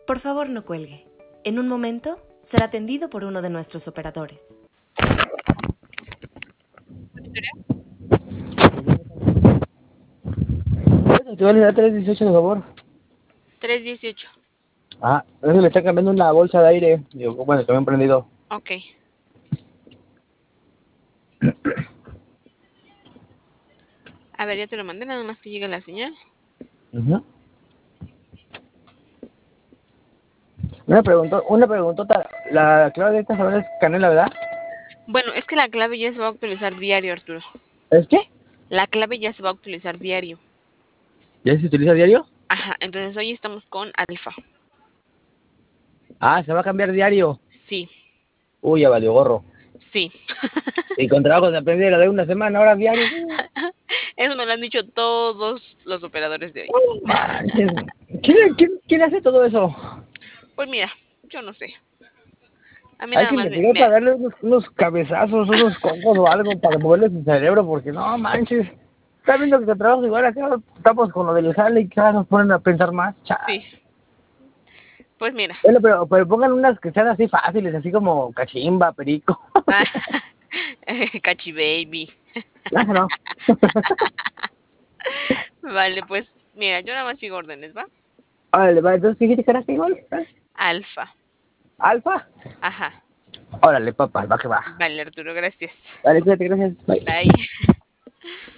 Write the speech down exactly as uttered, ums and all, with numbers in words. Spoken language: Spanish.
Por favor, no cuelgue. En un momento será atendido por uno de nuestros operadores. Te vale dar tres dieciocho, por favor. tres dieciocho. Ah, es que le está cambiando una bolsa de aire. Digo, bueno, que me han prendido. Ok. A ver, ya te lo mandé, nada más que llegue la señal. Uh-huh. Una pregunta, una preguntota. La clave de esta sabor es canela, ¿verdad? Bueno, es que la clave ya se va a actualizar diario, Arturo. ¿Es qué? La clave ya se va a actualizar diario. ¿Ya se utiliza diario? Ajá, entonces hoy estamos con alfa. Ah, se va a cambiar diario. Sí. Uy, ya valió gorro. Sí. Y con trabajo de aprender la de una semana, ahora diario. Eso me lo han dicho todos los operadores de hoy. Oh, ¿Quién, quién, ¿Quién hace todo eso? Pues mira, yo no sé. A mí Hay nada que más me... investigar me... para darle unos, unos cabezazos, unos cocos o algo para moverle su cerebro, porque no manches. Está viendo que trabajo igual acá, estamos con lo del jale y cada nos ponen a pensar más. Chas. Sí. Pues mira. Bueno, pero, pero pongan unas que sean así fáciles, así como cachimba, perico. Cachi baby. No, no. Vale, pues mira, yo nada más sigo órdenes, ¿va? Órale, va, entonces dijiste que era qué igual. Alfa. ¿Alfa? Ajá. Órale, papá, va que va. Vale, Arturo, gracias. Vale, cuídate, gracias. Bye. Bye.